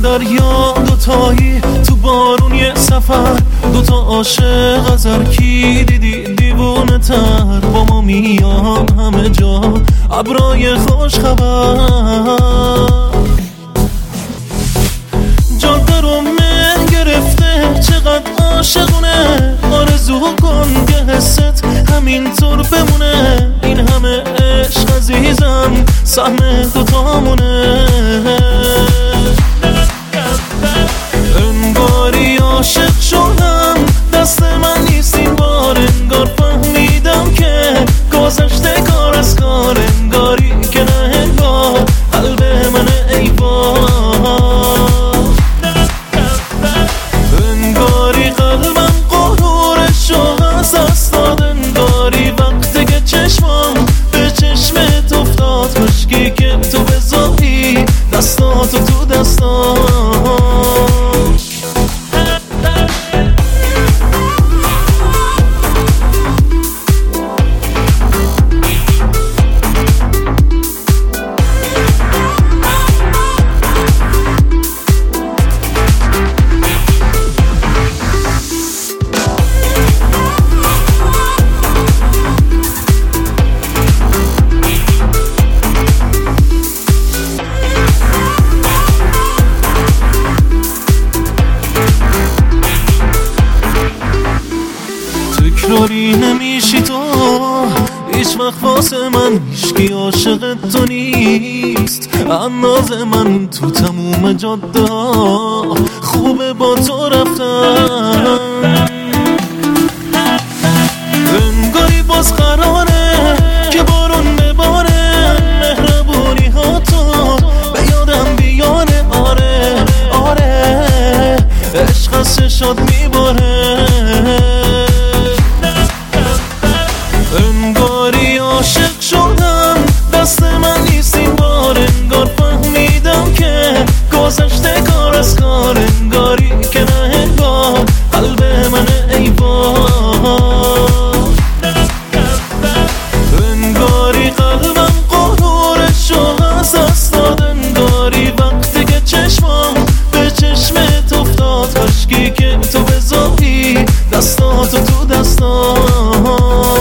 دریا دوتایی، تو بارون یه سفر، دوتا عاشق از هر کی دیدی دیوونه تر. با ما میان همه جا ابرای خوش خبر، جاده رو من گرفته چقدر عاشقونه. آرزو کن که حست همینطور بمونه، این همه عشق عزیزم سهم دوتامونه. انگاری عاشق شدم دست من نیست این بار، انگار فهمیدم که گذشته کار از کار، انگاری که نه انگار قلب من ای بار. انگاری قلبم قرورشو از دست داد، انگاری وقتی که چشمم به چشمت افتاد، مشکی که تو بذاری دستاتو تو دستام. تکراری نمیشی تو هیچ وقت واسه من، هیچکی عاشق تو نیست انداز من. تو تموم جاده خوبه با تو رفتن، انگاری باز قراره که بارون بباره، مهربونی ها تو به یادم بیاره. آره آره عشق از چشات میباره، انگاری عاشق شدم دست من نیست این بار، انگار فهمیدم که گذشته کار از کار، انگاری که نه انگار قلب من ای بار. انگاری قلبم قرورشو از دست داد، انگاری وقتی که چشمم به چشمت افتاد، مشکی که تو بذاری دستاتو تو دستام.